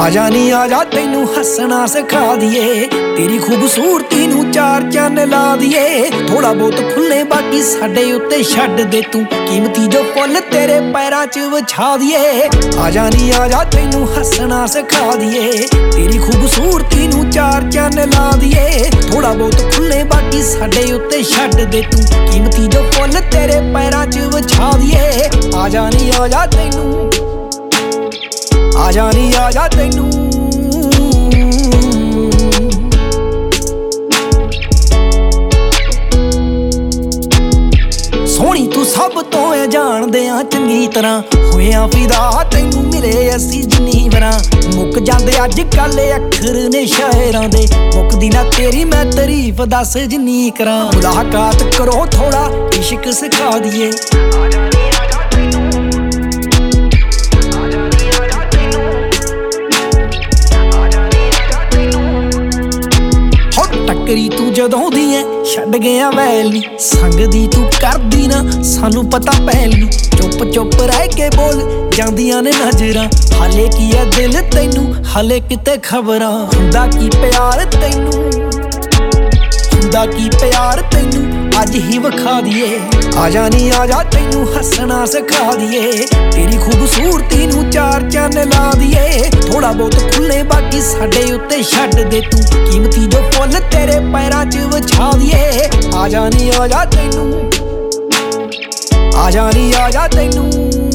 आजा नी आजा तैनू हसना सिखा दिए, तेरी खूबसूरती नू चार चन्न ला दिए। थोड़ा बहुत खुले बाकी साडे उत्ते छड्ड दे तू, कीमती जो फुल तेरे पैरां च विछा दिए। आजा नी आजा तैनू हसना सिखा दिए, तेरी खूबसूरती नू चार चन्न ला दिए। थोड़ा बहुत खुले बाकी साडे उत्ते छड्ड दे तू, कीमती जो फुल तेरे पैरां च विछा दिए। आजा नी आजा तैनू, आजा नी आजा तैनू, सोहणी तू सब तो है जानदे आ चंगी तरह। होया फिदा तैनू मिले असी जिन्नी वरां, मुक जांदे अज कल अखर ने शायरां दे। मुकदी ना तेरी मैं तारीफ दस जिन्नी करां। मुलाकात करो थोड़ा इश्क सिखा दिए, टक्करी तू जदों दी है छड्ड गया वैली। संग दी तू करदी ना सानू पता पहली, चुप चुप रह के बोल जांदियां ने नजरां। हाले की है दिल तैनू हाले किते खबरां, हुंदा की प्यार तैनू, हुंदा की प्यार तैनू अज ही विखा दिए। आजा नी आजा तैनू हसना सिखा दिए, तेरी खूबसूरती नू चार चन्न ला दिए। थोड़ा बहुत खुले बाकी साडे उत्ते छड्ड दे तू, कीमती जो फुल तेरे पैरां च विछा दिए। आजा नी आजा तैनू, आजा नी आजा तैनू।